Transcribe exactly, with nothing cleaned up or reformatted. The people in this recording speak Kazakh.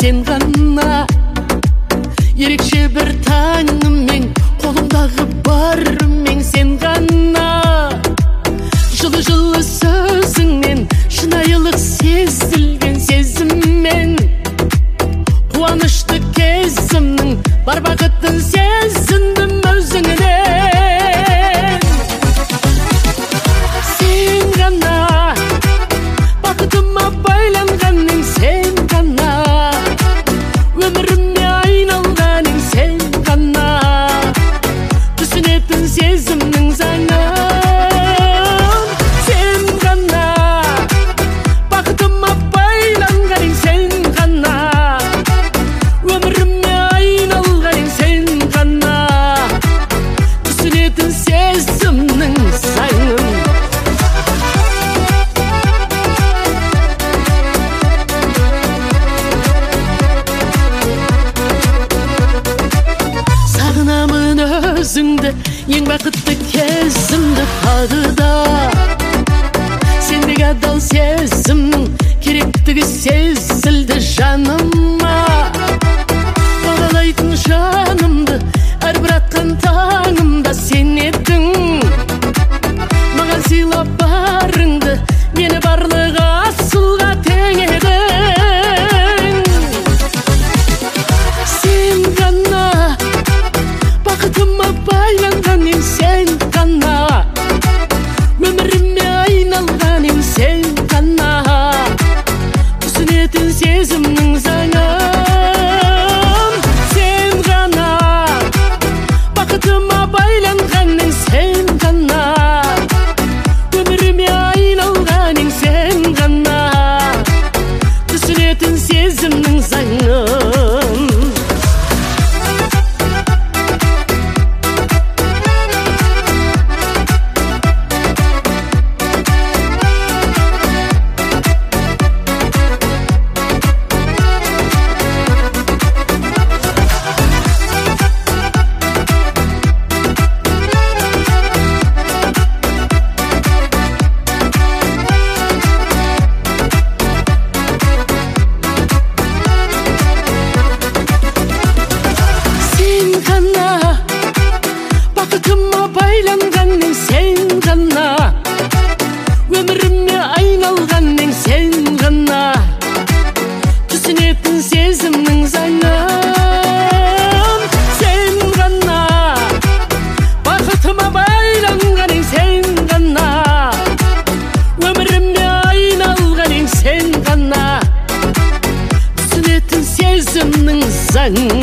сен ғана. Ерекше бір таңым мен, қолымдағы барым мен сен ғана. Жылы-жылы сөзіңнен, шынайылық сезілген сезіммен, қуанышты кезімнің бар бақытын сезіндім өзіңнен. Сен ғана бақытыма байланғаның, сен ғана өміріме айналғаның, сен ғана түсінетін сезімнің заңы. Өзіңді, ең бақытты кезімді тағыда. Сендегі адал сезімнің керектігі сезілді жаныма. Бағалайтын жанымды әрбір атқан таңымда сен едің. Маған сыйлап барыңды, мені барлық асылға тең едің. Сен ғана бақытыма байланғаным, сен ғана өміріме айналғаным, сен ғана түсінетін сезімнің заңын. Сен ғана бақытыма байланғаным, сен ғана өміріме айналғаным, сен ғана түсінетін сезімнің заңын. Бақытыма байланғаның, сен ғана өміріме айналғаның, сен ғана түсінетін сезімнің заңын. Сен ғана бақытыма байланғаның, сен ғана өміріме айналғаның, сен ғана түсінетін сезімнің заңын.